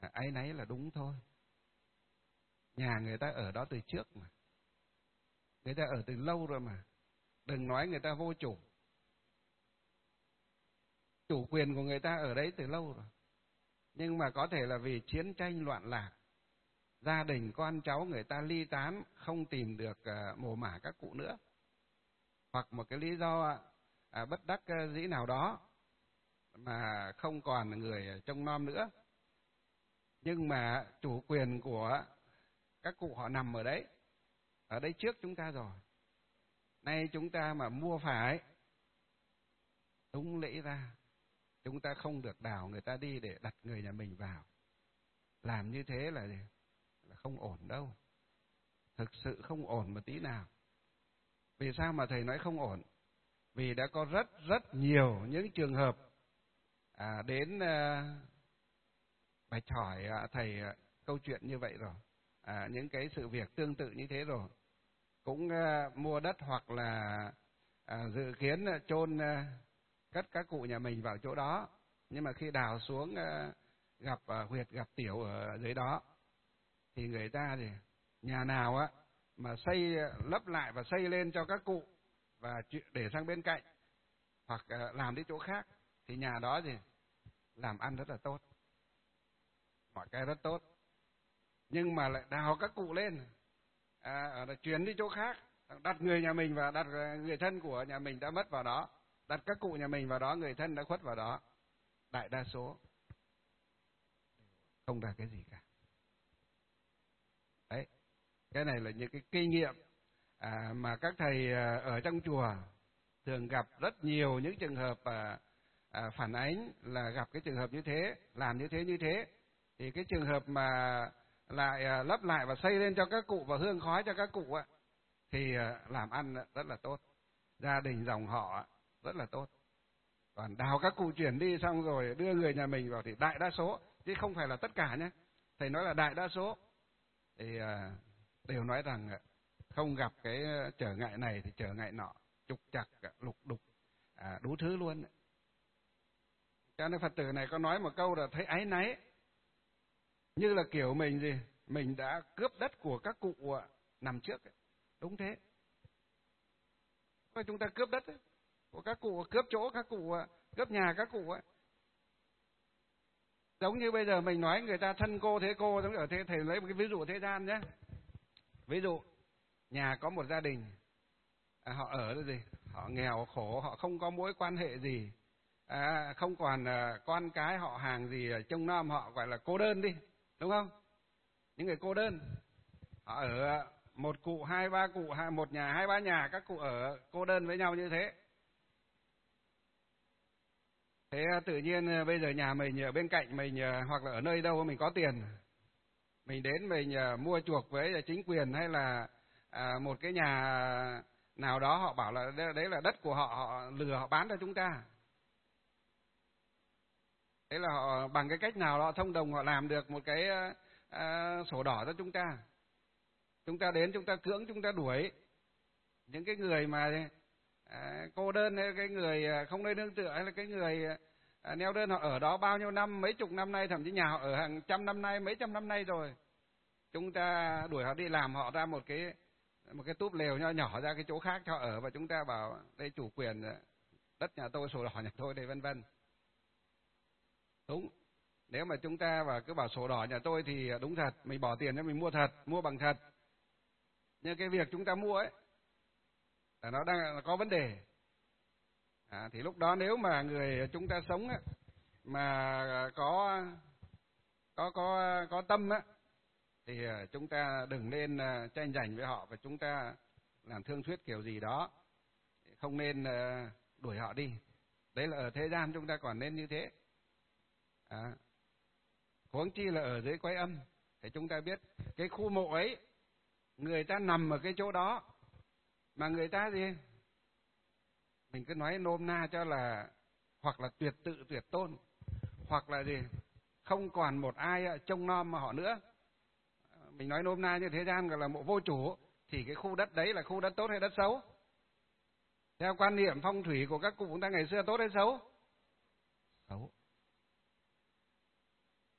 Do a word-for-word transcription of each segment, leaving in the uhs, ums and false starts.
áy náy là đúng thôi. Nhà người ta ở đó từ trước mà, người ta ở từ lâu rồi mà. Đừng nói người ta vô chủ. Chủ quyền của người ta ở đấy từ lâu rồi. Nhưng mà có thể là vì chiến tranh loạn lạc, gia đình con cháu người ta ly tán, không tìm được uh, mồ mả các cụ nữa, hoặc một cái lý do uh, bất đắc dĩ nào đó mà không còn người trông nom nữa. Nhưng mà chủ quyền của các cụ họ nằm ở đấy, ở đây trước chúng ta rồi. Nay chúng ta mà mua phải, đúng lẽ ra chúng ta không được đào người ta đi để đặt người nhà mình vào. Làm như thế là, là không ổn đâu. Thực sự không ổn một tí nào. Vì sao mà thầy nói không ổn? Vì đã có rất rất nhiều những trường hợp à, đến à, bạch hỏi à, thầy à, câu chuyện như vậy rồi. À, những cái sự việc tương tự như thế rồi. Cũng à, mua đất hoặc là à, dự kiến à, chôn à, cất các cụ nhà mình vào chỗ đó. Nhưng mà khi đào xuống à, gặp à, huyệt gặp tiểu ở dưới đó, thì người ta thì nhà nào á mà xây lấp lại và xây lên cho các cụ và để sang bên cạnh hoặc làm đi chỗ khác, thì nhà đó thì làm ăn rất là tốt, mọi cái rất tốt. Nhưng mà lại đào các cụ lên, à, chuyển đi chỗ khác, đặt người nhà mình và đặt người thân của nhà mình đã mất vào đó, đặt các cụ nhà mình vào đó, người thân đã khuất vào đó. Đại đa số không ra cái gì cả. Đấy, cái này là những cái kinh nghiệm à, mà các thầy ở trong chùa thường gặp rất nhiều những trường hợp à, à, phản ánh là gặp cái trường hợp như thế, làm như thế như thế. Thì cái trường hợp mà lại à, lấp lại và xây lên cho các cụ và hương khói cho các cụ á, thì à, làm ăn rất là tốt, gia đình dòng họ rất là tốt. Còn đào các cụ chuyển đi xong rồi đưa người nhà mình vào thì đại đa số, chứ không phải là tất cả nhé. Thầy nói là đại đa số thì à, đều nói rằng không gặp cái trở ngại này thì trở ngại nọ, trục trặc, lục đục, à, đủ thứ luôn. Cho nên Phật tử này có nói một câu là thấy áy náy, như là kiểu mình gì, mình đã cướp đất của các cụ nằm trước ấy. Đúng thế. Chúng ta cướp đất ấy, của các cụ, cướp chỗ các cụ, cướp nhà các cụ ấy. Giống như bây giờ mình nói người ta thân cô thế cô, giống ở thế, thầy lấy một cái ví dụ thế gian nhé. Ví dụ nhà có một gia đình, à, họ ở cái gì, họ nghèo khổ, họ không có mối quan hệ gì, à, không còn à, con cái họ hàng gì trông nom họ, gọi là cô đơn đi, đúng không? Những người cô đơn, họ ở một cụ hai ba cụ, hai một nhà hai ba nhà, các cụ ở cô đơn với nhau như thế. Thế tự nhiên bây giờ nhà mình ở bên cạnh mình hoặc là ở nơi đâu mình có tiền, mình đến mình mua chuộc với chính quyền hay là à, một cái nhà nào đó, họ bảo là đấy là đất của họ, họ lừa họ bán cho chúng ta. Thế là họ bằng cái cách nào họ thông đồng, họ làm được một cái à, sổ đỏ cho chúng ta. Chúng ta đến, chúng ta cưỡng, chúng ta đuổi những cái người mà à, cô đơn, hay cái người không nơi nương tựa, hay là cái người à, neo đơn, họ ở đó bao nhiêu năm, mấy chục năm nay, thậm chí nhà họ ở hàng trăm năm nay, mấy trăm năm nay rồi. Chúng ta đuổi họ đi, làm họ ra một cái một cái túp lều nho nhỏ ra cái chỗ khác cho ở, và chúng ta bảo đây chủ quyền đất nhà tôi, sổ đỏ nhà tôi đây, vân vân. Đúng. Nếu mà chúng ta và cứ bảo sổ đỏ nhà tôi thì đúng thật, mình bỏ tiền cho mình mua thật, mua bằng thật. Nhưng cái việc chúng ta mua ấy là nó đang có vấn đề. À, thì lúc đó nếu mà người chúng ta sống ấy, mà có có có có tâm á, thì chúng ta đừng nên tranh giành với họ, và chúng ta làm thương thuyết kiểu gì đó, không nên đuổi họ đi. Đấy là ở thế gian chúng ta còn nên như thế. À, huống chi là ở dưới Quái Âm thì chúng ta biết cái khu mộ ấy, người ta nằm ở cái chỗ đó mà người ta gì, mình cứ nói nôm na cho là hoặc là tuyệt tự tuyệt tôn, hoặc là gì không còn một ai trông nom mà họ nữa. Mình nói nôm na như thế gian gọi là mộ vô chủ, thì cái khu đất đấy là khu đất tốt hay đất xấu? Theo quan niệm phong thủy của các cụ chúng ta ngày xưa tốt hay xấu? Xấu.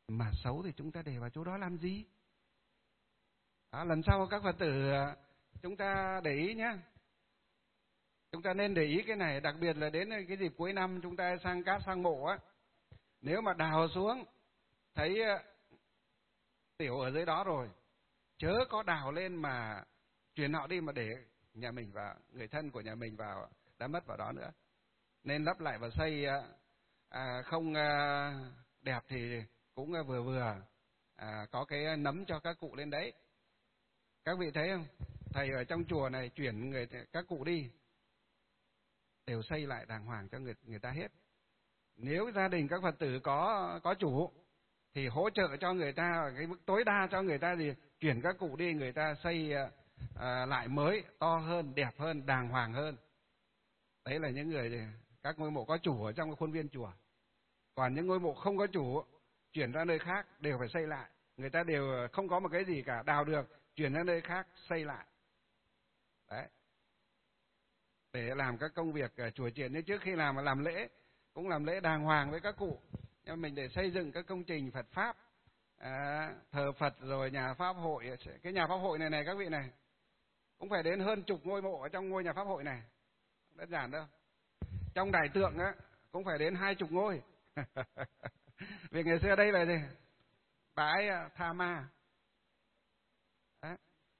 mà xấu thì chúng ta để vào chỗ đó làm gì? Đó, lần sau các Phật tử chúng ta để ý nhé. Chúng ta nên để ý cái này, đặc biệt là đến cái dịp cuối năm chúng ta sang cát sang mộ á. Nếu mà đào xuống thấy tiểu ở dưới đó rồi, chớ có đào lên mà chuyển họ đi mà để nhà mình vào, người thân của nhà mình vào, đã mất vào đó nữa. Nên lấp lại và xây à, không à, đẹp thì cũng vừa vừa, à, có cái nấm cho các cụ lên đấy. Các vị thấy không? Thầy ở trong chùa này chuyển người các cụ đi đều xây lại đàng hoàng cho người người ta hết. Nếu gia đình các Phật tử có có chủ thì hỗ trợ cho người ta cái mức tối đa, cho người ta gì chuyển các cụ đi, người ta xây à, lại mới, to hơn, đẹp hơn, đàng hoàng hơn. Đấy là những người, các ngôi mộ có chủ ở trong khuôn viên chùa. Còn những ngôi mộ không có chủ, chuyển ra nơi khác đều phải xây lại. Người ta đều không có một cái gì cả, đào được, chuyển ra nơi khác, xây lại. Đấy. Để làm các công việc chùa chiền, nhưng trước khi làm mà làm lễ, cũng làm lễ đàng hoàng với các cụ. Nhưng mình để xây dựng các công trình Phật Pháp, à, thờ Phật rồi nhà Pháp hội. Cái nhà Pháp hội này này các vị này, cũng phải đến hơn chục ngôi mộ ở trong ngôi nhà Pháp hội này. Đơn giản đâu. Trong đại tượng á, cũng phải đến hai chục ngôi. Vì ngày xưa đây là gì? Bãi Tha Ma. Đấy.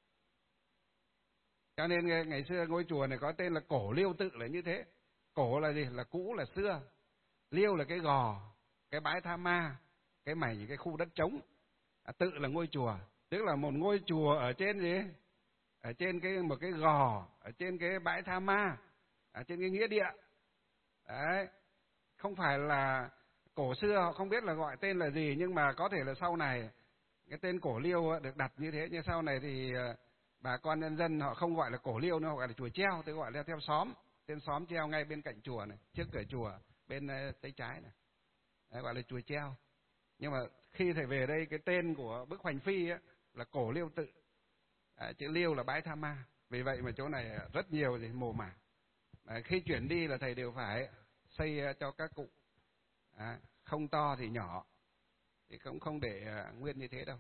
Cho nên ngày xưa ngôi chùa này có tên là Cổ Liêu Tự là như thế. Cổ là gì? Là cũ, là xưa. Liêu là cái gò, cái bãi Tha Ma, cái mảnh, cái khu đất trống. À, tự là ngôi chùa, tức là một ngôi chùa ở trên gì? Ở trên cái một cái gò, ở trên cái bãi Tha Ma, ở trên cái nghĩa địa. Đấy. Không phải là cổ xưa họ không biết là gọi tên là gì, nhưng mà có thể là sau này cái tên Cổ Liêu được đặt như thế, nhưng sau này thì bà con nhân dân họ không gọi là Cổ Liêu nữa, họ gọi là chùa treo, tôi gọi là theo xóm, tên xóm treo ngay bên cạnh chùa này, trước cửa chùa bên tay trái này. Đấy, gọi là chùa treo. Nhưng mà khi thầy về đây, cái tên của bức Hoành Phi ấy, là Cổ Liêu Tự. À, chữ Liêu là bãi Tha Ma. Vì vậy mà chỗ này rất nhiều gì mồ mả. À, khi chuyển đi là thầy đều phải xây cho các cụ. À, không to thì nhỏ, thì cũng không để nguyên như thế đâu.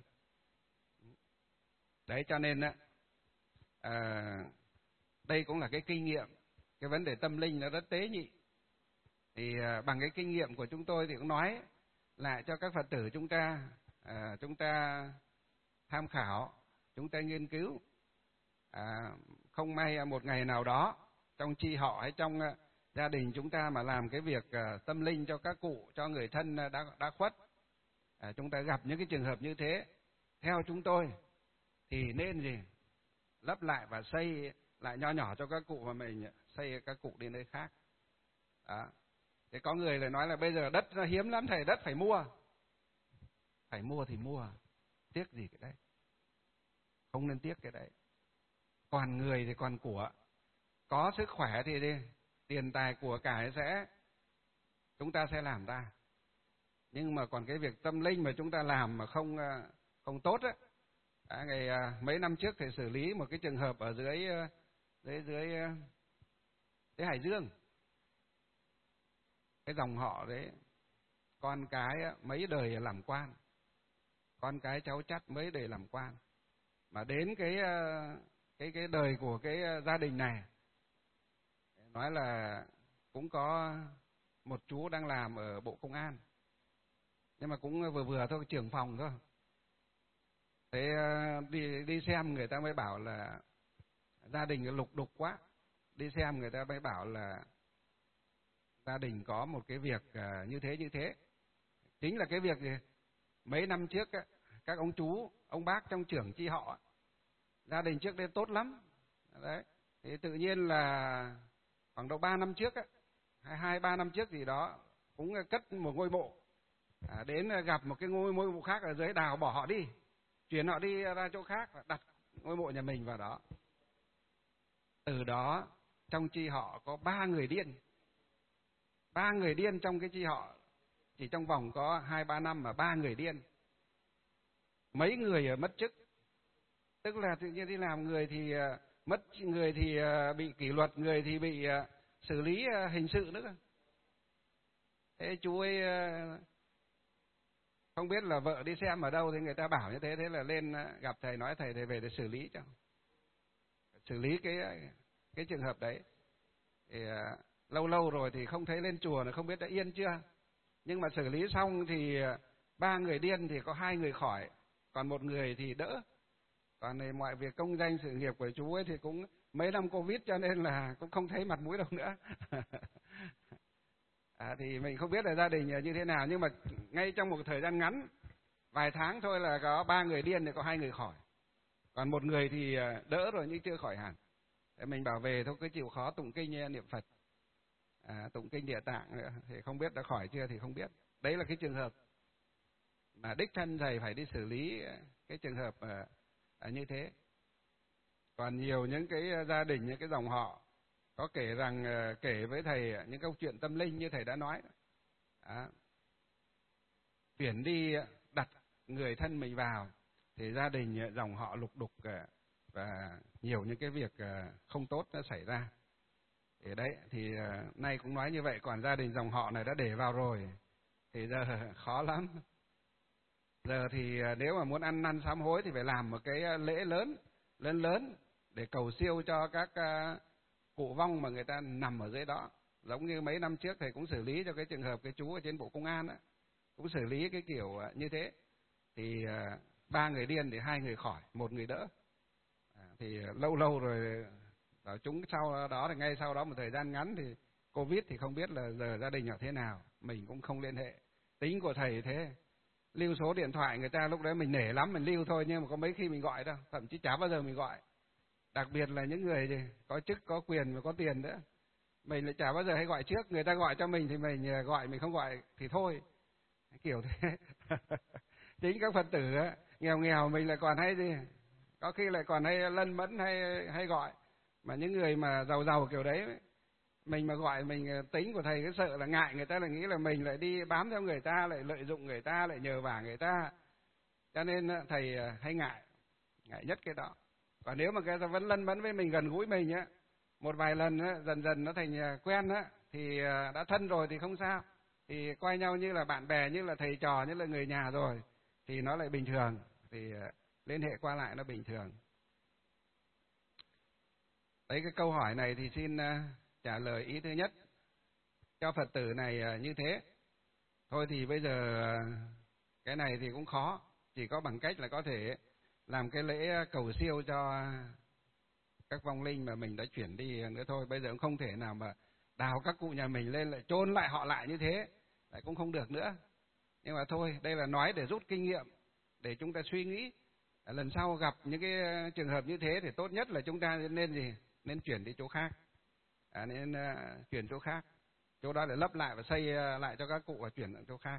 Đấy, cho nên à, đây cũng là cái kinh nghiệm. Cái vấn đề tâm linh nó rất tế nhị. Thì à, bằng cái kinh nghiệm của chúng tôi thì cũng nói lại cho các Phật tử chúng ta, à, chúng ta tham khảo, chúng ta nghiên cứu. À, không may một ngày nào đó trong chi họ hay trong uh, gia đình chúng ta mà làm cái việc uh, tâm linh cho các cụ, cho người thân uh, đã đã khuất, à, chúng ta gặp những cái trường hợp như thế, theo chúng tôi thì nên gì lấp lại và xây lại nho nhỏ cho các cụ, mà mình xây các cụ đi nơi khác. Đó. Thế có người lại nói là bây giờ đất hiếm lắm thầy, đất phải mua. Phải mua thì mua, tiếc gì cái đấy, không nên tiếc cái đấy. Còn người thì còn của, có sức khỏe thì đi, tiền tài của cải sẽ chúng ta sẽ làm ra. Nhưng mà còn cái việc tâm linh mà chúng ta làm mà không không tốt á. À, ngày mấy năm trước thầy xử lý một cái trường hợp ở dưới dưới dưới dưới Hải Dương. Cái dòng họ đấy, con cái mấy đời làm quan, con cái cháu chắt mấy đời làm quan, mà đến cái cái cái đời của cái gia đình này, nói là cũng có một chú đang làm ở Bộ Công an, nhưng mà cũng vừa vừa thôi, trưởng phòng thôi. Thế đi đi xem người ta mới bảo là gia đình lục đục quá, đi xem người ta mới bảo là gia đình có một cái việc như thế như thế. Chính là cái việc gì? Mấy năm trước các ông chú, ông bác trong trưởng chi họ, gia đình trước đây tốt lắm. Đấy. Thì tự nhiên là khoảng độ ba năm trước, hay hai ba năm trước gì đó, cũng cất một ngôi mộ. À, đến gặp một cái ngôi mộ khác ở dưới, đào bỏ họ đi, chuyển họ đi ra chỗ khác, đặt ngôi mộ nhà mình vào đó. Từ đó trong chi họ có ba người điên. Ba người điên trong cái chi họ, chỉ trong vòng có hai ba năm mà ba người điên. Mấy người mất chức, tức là tự nhiên đi làm, người thì mất, người thì bị kỷ luật, người thì bị xử lý hình sự nữa. Thế chú ấy Không biết là vợ đi xem ở đâu thì người ta bảo như thế, thế là lên gặp thầy, nói thầy thầy về để xử lý cho, xử lý cái cái trường hợp đấy. Thì à, lâu lâu rồi thì không thấy lên chùa, không biết đã yên chưa. Nhưng mà xử lý xong thì ba người điên thì có hai người khỏi, còn một người thì đỡ. Còn này mọi việc công danh sự nghiệp của chú ấy thì cũng mấy năm Covid cho nên là cũng không thấy mặt mũi đâu nữa. À, thì mình không biết là gia đình như thế nào, nhưng mà ngay trong một thời gian ngắn, vài tháng thôi là có ba người điên thì có hai người khỏi, còn một người thì đỡ rồi nhưng chưa khỏi hẳn. Để mình bảo về thôi, cứ chịu khó tụng kinh niệm Phật, à, tụng kinh Địa Tạng nữa, thì không biết đã khỏi chưa thì không biết. Đấy là cái trường hợp mà đích thân thầy phải đi xử lý cái trường hợp à, à, như thế. Còn nhiều những cái gia đình, những cái dòng họ có kể rằng kể với thầy những câu chuyện tâm linh như thầy đã nói, à, chuyển đi đặt người thân mình vào thì gia đình dòng họ lục đục và nhiều những cái việc không tốt nó xảy ra. Thì đấy, thì nay cũng nói như vậy, còn gia đình dòng họ này đã để vào rồi thì giờ khó lắm. Giờ thì nếu mà muốn ăn năn sám hối thì phải làm một cái lễ lớn, lớn lớn để cầu siêu cho các cụ vong mà người ta nằm ở dưới đó. Giống như mấy năm trước thầy cũng xử lý cho cái trường hợp cái chú ở trên Bộ Công an á, cũng xử lý cái kiểu như thế. Thì ba người điên thì hai người khỏi, một người đỡ. À, thì lâu lâu rồi bảo chúng sau đó thì ngay sau đó một thời gian ngắn thì Covid thì không biết là giờ gia đình ở thế nào, mình cũng không liên hệ. Tính của thầy thế, lưu số điện thoại người ta lúc đấy mình nể lắm mình lưu thôi, nhưng mà có mấy khi mình gọi đâu, thậm chí chả bao giờ mình gọi. Đặc biệt là những người gì có chức, có quyền và có tiền nữa, mình lại chả bao giờ hay gọi trước, người ta gọi cho mình thì mình gọi, mình không gọi thì thôi, kiểu thế. Chính các Phật tử á, nghèo nghèo mình lại còn hay gì, có khi lại còn hay lân mẫn hay hay gọi. Mà những người mà giàu giàu kiểu đấy, mình mà gọi, mình tính của thầy cái sợ là ngại người ta lại nghĩ là mình lại đi bám theo người ta, lại lợi dụng người ta, lại nhờ vả người ta, cho nên thầy hay ngại, ngại nhất cái đó. Còn nếu mà cái ta vẫn lân mẫn với mình, gần gũi mình á, một vài lần á, dần dần nó thành quen á, thì đã thân rồi thì không sao, thì coi nhau như là bạn bè, như là thầy trò, như là người nhà rồi, thì nó lại bình thường, thì liên hệ qua lại nó bình thường. Đấy, cái câu hỏi này thì xin trả lời ý thứ nhất cho Phật tử này như thế. Thôi thì bây giờ cái này thì cũng khó, chỉ có bằng cách là có thể làm cái lễ cầu siêu cho các vong linh mà mình đã chuyển đi nữa thôi. Bây giờ cũng không thể nào mà đào các cụ nhà mình lên lại chôn lại họ lại như thế, lại cũng không được nữa. Nhưng mà thôi, đây là nói để rút kinh nghiệm, để chúng ta suy nghĩ lần sau gặp những cái trường hợp như thế thì tốt nhất là chúng ta nên gì, nên chuyển đi chỗ khác, à, nên uh, chuyển chỗ khác, chỗ đó để lấp lại và xây lại cho các cụ và chuyển sang chỗ khác.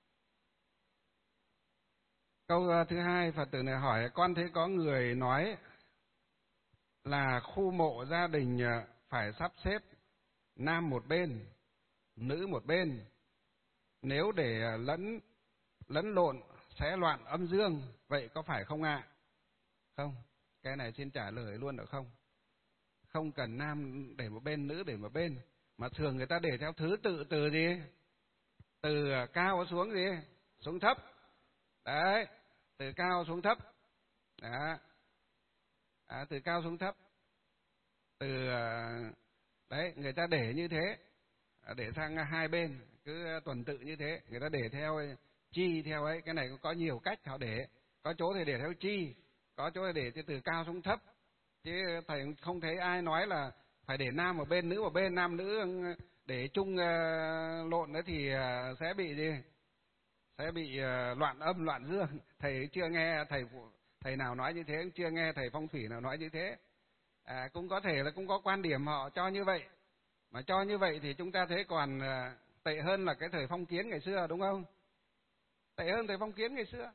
Câu thứ hai, Phật tử này hỏi: con thấy có người nói là khu mộ gia đình phải sắp xếp nam một bên, nữ một bên, nếu để lẫn lẫn lộn sẽ loạn âm dương, vậy có phải không ạ? À? Không, cái này xin trả lời luôn được không? Không cần nam để một bên, nữ để một bên, mà thường người ta để theo thứ tự từ gì? Từ cao xuống gì? Xuống thấp. Đấy, từ cao xuống thấp. Đó. À, từ cao xuống thấp. Từ đấy, người ta để như thế, để sang hai bên, cứ tuần tự như thế, người ta để theo chi theo ấy, cái này có nhiều cách họ để, có chỗ thì để theo chi, có chỗ thì để từ cao xuống thấp, chứ thầy không thấy ai nói là phải để nam một bên, nữ một bên, nam nữ để chung lộn nữa thì sẽ bị gì? Sẽ bị loạn âm loạn dương. Thầy chưa nghe thầy thầy nào nói như thế, chưa nghe thầy phong thủy nào nói như thế. À, cũng có thể là cũng có quan điểm họ cho như vậy, mà cho như vậy thì chúng ta thấy còn tệ hơn là cái thời phong kiến ngày xưa, đúng không? Tệ hơn thời phong kiến ngày xưa.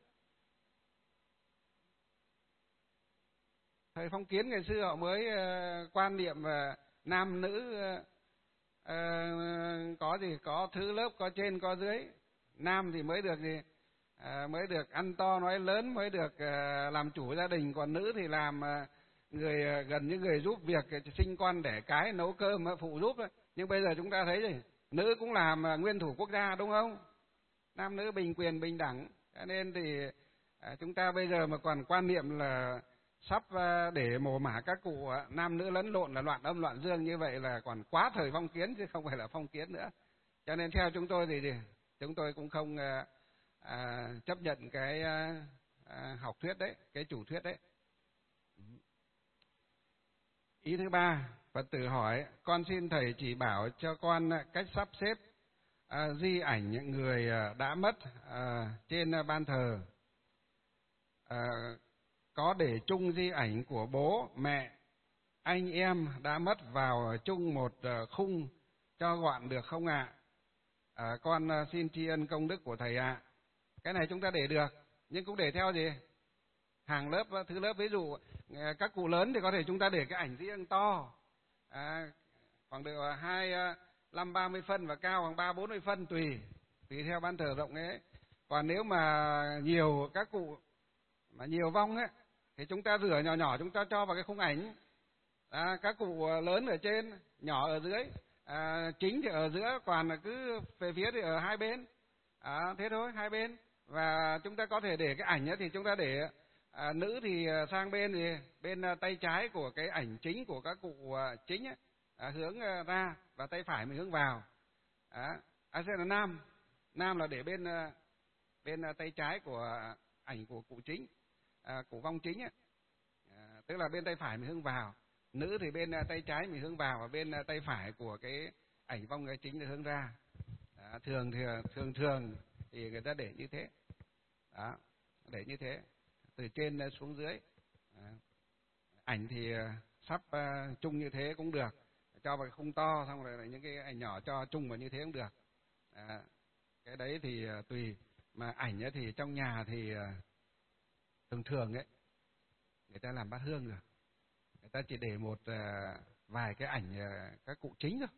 Thời phong kiến ngày xưa họ mới uh, quan niệm uh, nam nữ uh, uh, có gì, có thứ lớp, có trên có dưới. Nam thì mới được gì, uh, mới được ăn to nói lớn, mới được uh, làm chủ gia đình, còn nữ thì làm uh, người uh, gần như người giúp việc, sinh con đẻ cái, nấu cơm phụ giúp. Nhưng bây giờ chúng ta thấy gì, nữ cũng làm uh, nguyên thủ quốc gia, đúng không? Nam nữ bình quyền bình đẳng, Cho nên thì à, chúng ta bây giờ mà còn quan niệm là sắp à, để mồ mả các cụ à, nam nữ lẫn lộn là loạn âm loạn dương như vậy là còn quá thời phong kiến chứ không phải là phong kiến nữa. Cho nên theo chúng tôi thì, thì chúng tôi cũng không à, à, chấp nhận cái à, à, học thuyết đấy, cái chủ thuyết đấy. Ý thứ ba, Phật tử hỏi, con xin thầy chỉ bảo cho con cách sắp xếp à, di ảnh những người đã mất à, trên ban thờ. À, có để chung di ảnh của bố, mẹ, anh em đã mất vào chung một khung cho gọn được không ạ? À? À, con xin tri ân công đức của thầy ạ. À. Cái này chúng ta để được, nhưng cũng để theo gì? Hàng lớp, thứ lớp, ví dụ các cụ lớn thì có thể chúng ta để cái ảnh riêng to, à, khoảng được hai năm ba mươi phân và cao khoảng ba bốn mươi phân tùy tùy theo ban thờ rộng ấy. Còn nếu mà nhiều các cụ mà nhiều vong ấy thì chúng ta rửa nhỏ nhỏ, chúng ta cho vào cái khung ảnh, à, các cụ lớn ở trên, nhỏ ở dưới, à, chính thì ở giữa, còn cứ về phía thì ở hai bên, à, thế thôi, hai bên. Và chúng ta có thể để cái ảnh ấy thì chúng ta để à, nữ thì sang bên thì bên tay trái của cái ảnh chính của các cụ chính ấy, à, hướng ra, và tay phải mình hướng vào. À, à sẽ là nam, nam là để bên bên tay trái của ảnh của cụ chính, à, cụ vong chính ấy. À, tức là bên tay phải mình hướng vào, nữ thì bên tay trái mình hướng vào, và bên tay phải của cái ảnh vong cái chính là hướng ra. À, thường thì thường thường thì người ta để như thế, đó, để như thế từ trên xuống dưới. À, ảnh thì sắp uh, chung như thế cũng được, cho vào cái khung to, xong rồi những cái ảnh nhỏ cho chung vào như thế cũng được. À, cái đấy thì uh, tùy. Mà ảnh ấy thì trong nhà thì uh, thường thường ấy người ta làm bát hương rồi, người ta chỉ để một uh, vài cái ảnh uh, các cụ chính thôi,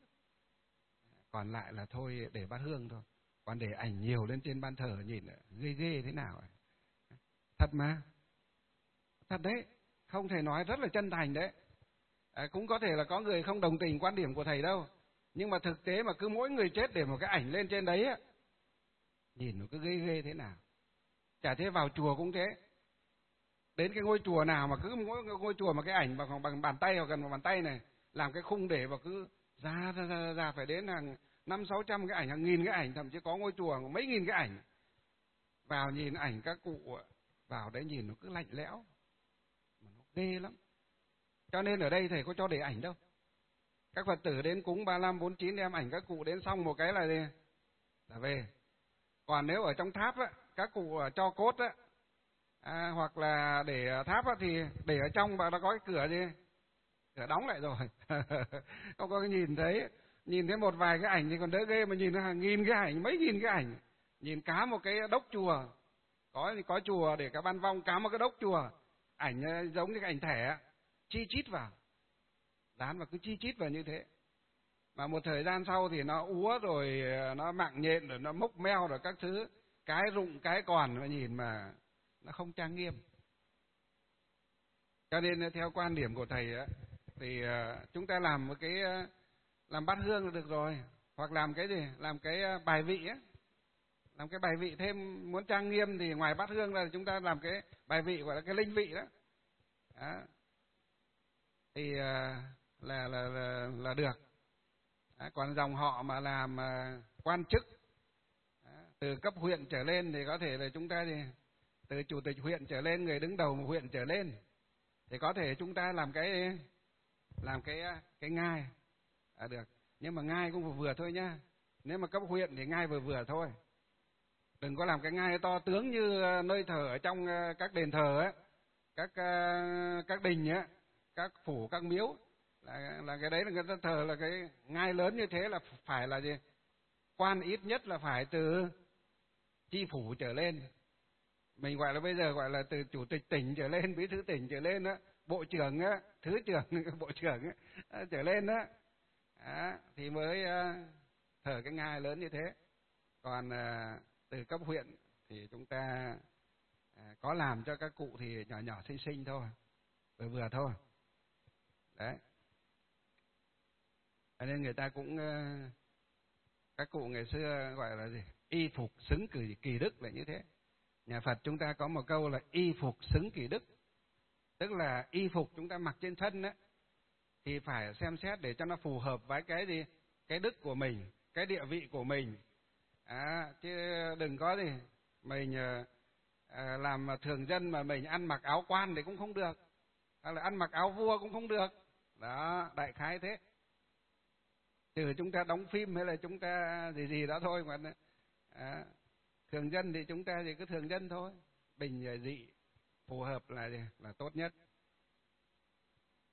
còn lại là thôi để bát hương thôi. Còn để ảnh nhiều lên trên ban thờ nhìn ghê ghê thế nào ấy. Thật mà, thật đấy, không thể nói, rất là chân thành đấy. À, cũng có thể là có người không đồng tình quan điểm của thầy đâu, nhưng mà thực tế mà cứ mỗi người chết để một cái ảnh lên trên đấy á, nhìn nó cứ ghê ghê thế nào. Chả thế vào chùa cũng thế, đến cái ngôi chùa nào mà cứ mỗi ngôi chùa mà cái ảnh bằng bằng bàn tay hoặc gần một bàn tay này, làm cái khung để vào cứ ra ra ra, ra phải đến hàng năm sáu trăm cái ảnh, hàng nghìn cái ảnh, thậm chí có ngôi chùa mấy nghìn cái ảnh. Vào nhìn ảnh các cụ vào đấy nhìn nó cứ lạnh lẽo, mà nó ghê lắm. Cho nên ở đây thầy có cho để ảnh đâu. Các Phật tử đến cúng ba lăm bốn chín đem ảnh các cụ đến xong một cái là gì? Là về. Còn nếu ở trong tháp á, các cụ cho cốt á, à, hoặc là để tháp á, thì để ở trong và nó có cái cửa gì? Cửa đóng lại rồi. Không có cái nhìn thấy, nhìn thấy một vài cái ảnh thì còn đỡ ghê, mà nhìn hàng nghìn cái ảnh, mấy nghìn cái ảnh, nhìn cá một cái đốc chùa, có có chùa để cả ban vong cá một cái đốc chùa, ảnh giống như cái ảnh thẻ, chi chít vào, dán vào cứ chi chít vào như thế. Mà một thời gian sau thì nó úa rồi, nó mặng nhện rồi, nó mốc meo rồi các thứ, cái rụng cái còn, mà nhìn mà nó không trang nghiêm. Cho nên theo quan điểm của thầy á, thì chúng ta làm một cái làm bát hương là được rồi, hoặc làm cái gì, làm cái bài vị á, làm cái bài vị thêm. Muốn trang nghiêm thì ngoài bát hương là chúng ta làm cái bài vị gọi là cái linh vị đó, đó. Thì là là là, là được. Đó. Còn dòng họ mà làm quan chức đó, từ cấp huyện trở lên thì có thể là chúng ta thì từ chủ tịch huyện trở lên, người đứng đầu một huyện trở lên, thì có thể chúng ta làm cái làm cái cái ngai à, được. Nhưng mà ngai cũng vừa vừa thôi nhá. Nếu mà cấp huyện thì ngai vừa vừa thôi, đừng có làm cái ngai to tướng như nơi thờ ở trong các đền thờ ấy, các các đình ấy, các phủ, các miếu, là là cái đấy là người ta thờ là cái ngai lớn như thế là phải là gì? Quan ít nhất là phải từ chi phủ trở lên. Mình gọi là bây giờ gọi là từ chủ tịch tỉnh trở lên, bí thư tỉnh trở lên đó, bộ trưởng á, thứ trưởng, bộ trưởng á, trở lên đó, đó thì mới thờ cái ngai lớn như thế. Còn từ cấp huyện thì chúng ta có làm cho các cụ thì nhỏ nhỏ xinh xinh thôi, vừa vừa thôi. Đấy. Cho nên người ta cũng, các cụ ngày xưa gọi là gì? Y phục xứng kỳ, kỳ đức là như thế. Nhà Phật chúng ta có một câu là y phục xứng kỷ đức, tức là y phục chúng ta mặc trên thân á thì phải xem xét để cho nó phù hợp với cái gì, cái đức của mình, cái địa vị của mình. À, chứ đừng có gì mình à, làm thường dân mà mình ăn mặc áo quan thì cũng không được, hay là ăn mặc áo vua cũng không được. Đó, đại khái thế. Trừ chúng ta đóng phim hay là chúng ta gì gì đó thôi mà. À, thường dân thì chúng ta thì cứ thường dân thôi, bình dị phù hợp là là tốt nhất.